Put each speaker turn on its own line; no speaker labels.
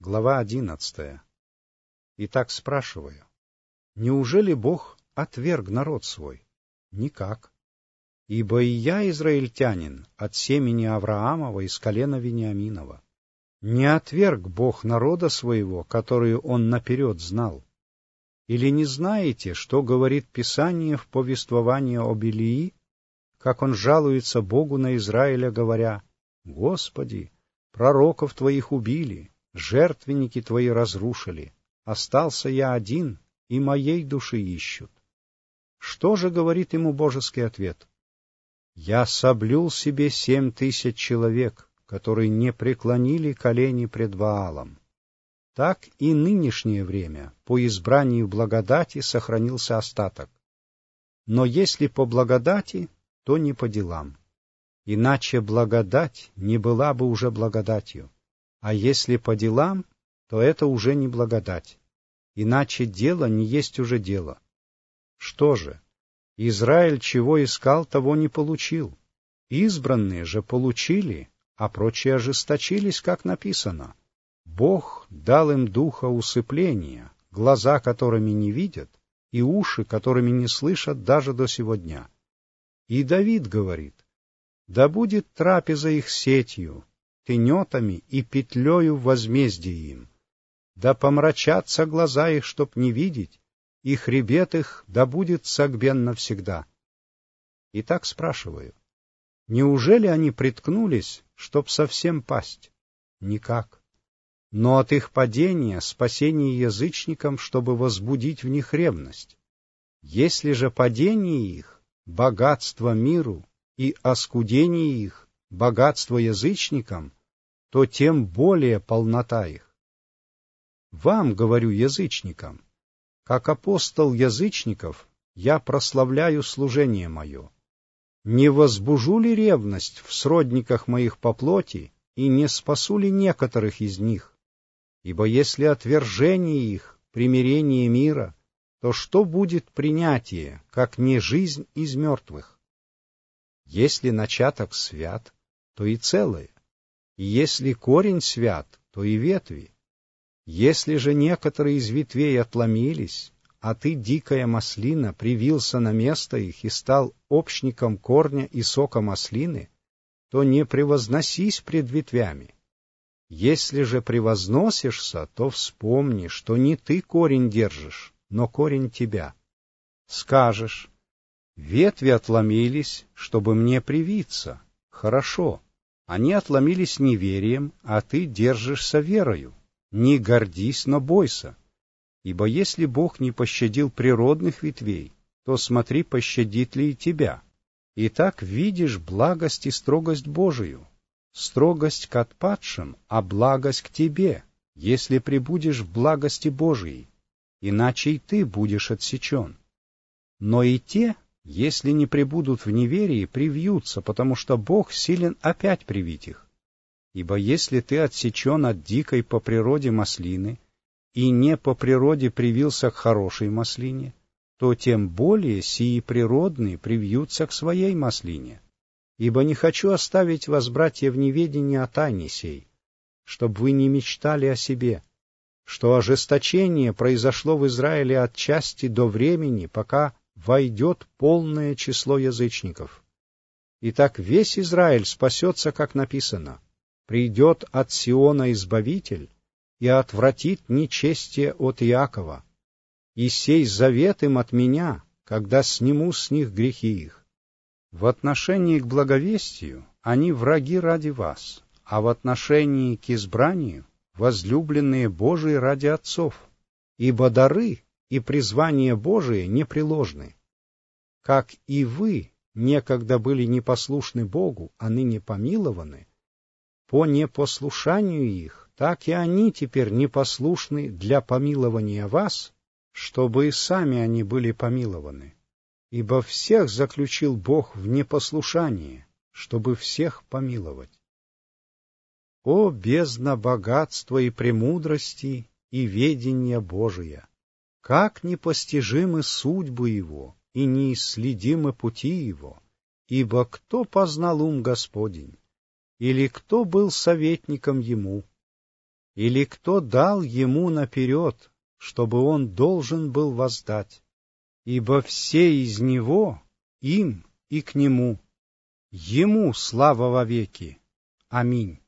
Глава 11. Итак, спрашиваю, неужели Бог отверг народ свой? Никак. Ибо и я израильтянин от семени Авраамова из колена Вениаминова. Не отверг Бог народа своего, который Он наперед знал. Или не знаете, что говорит Писание в повествовании об Илии, как он жалуется Богу на Израиля, говоря: «Господи, пророков Твоих убили, жертвенники Твои разрушили, остался я один, и моей души ищут». Что же говорит ему божеский ответ? «Я соблюл себе 7000 человек, которые не преклонили колени пред Ваалом». Так и нынешнее время по избранию благодати сохранился остаток. Но если по благодати, то не по делам. Иначе благодать не была бы уже благодатью. А если по делам, то это уже не благодать. Иначе дело не есть уже дело. Что же? Израиль чего искал, того не получил. Избранные же получили, а прочие ожесточились, как написано. Бог дал им духа усыпления, глаза которыми не видят, и уши которыми не слышат даже до сего дня. И Давид говорит: «Да будет трапеза их сетью, тенетами и петлею возмездие им. Да помрачатся глаза их, чтоб не видеть, и хребет их да будет согбен навсегда». Итак, спрашиваю, неужели они приткнулись, чтоб совсем пасть? Никак. Но от их падения спасение язычникам, чтобы возбудить в них ревность. Если же падение их — богатство миру, и оскудение их — богатство язычникам, то тем более полнота их. Вам, говорю язычникам, как апостол язычников, я прославляю служение мое. Не возбужу ли ревность в сродниках моих по плоти, и не спасу ли некоторых из них? Ибо если отвержение их — примирение мира, то что будет принятие, как не жизнь из мертвых? Если начаток свят, то и целое, и если корень свят, то и ветви. Если же некоторые из ветвей отломились, а ты, дикая маслина, привился на место их и стал общником корня и сока маслины, то не превозносись пред ветвями. Если же превозносишься, то вспомни, что не ты корень держишь, но корень тебя. Скажешь: ветви отломились, чтобы мне привиться. Хорошо, они отломились неверием, а ты держишься верою. Не гордись, но бойся. Ибо если Бог не пощадил природных ветвей, то смотри, пощадит ли и тебя. Итак, видишь благость и строгость Божию. Строгость к отпадшим, а благость к тебе, если пребудешь в благости Божией, иначе и ты будешь отсечен. Но и те, если не пребудут в неверии, привьются, потому что Бог силен опять привить их. Ибо если ты отсечен от дикой по природе маслины и не по природе привился к хорошей маслине, то тем более сии природные привьются к своей маслине. Ибо не хочу оставить вас, братья, в неведении о тайне сей, чтобы вы не мечтали о себе, что ожесточение произошло в Израиле от части до времени, пока войдет полное число язычников. Итак, весь Израиль спасется, как написано: «Придет от Сиона Избавитель и отвратит нечестие от Иакова, и сей завет им от меня, когда сниму с них грехи их». В отношении к благовестию они враги ради вас, а в отношении к избранию возлюбленные Божии ради отцов, ибо дары и призвание Божие непреложны. Как и вы некогда были непослушны Богу, а ныне помилованы, по непослушанию их, так и они теперь непослушны для помилования вас, чтобы и сами они были помилованы. Ибо всех заключил Бог в непослушание, чтобы всех помиловать. О, бездна богатства и премудрости и ведения Божия! Как непостижимы судьбы Его и неисследимы пути Его! Ибо кто познал ум Господень? Или кто был советником Ему? Или кто дал ему наперед, чтобы он должен был воздать? Ибо все из него, им и к нему. Ему слава вовеки. Аминь.